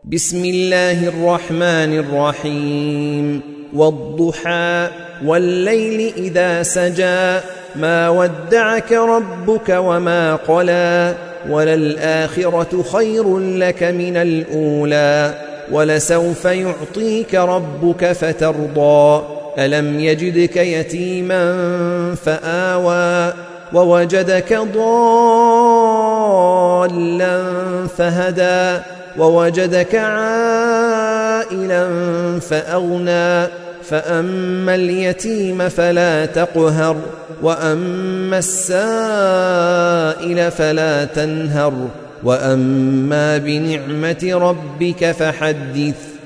بسم الله الرحمن الرحيم والضحى والليل إذا سجى ما ودعك ربك وما قلى وللآخرة خير لك من الأولى ولسوف يعطيك ربك فترضى ألم يجدك يتيما فآوى ووجدك ضالا فهدى ووجدك عائلا فأغنى فأما اليتيم فلا تقهر وأما السائل فلا تنهر وأما بنعمة ربك فحدث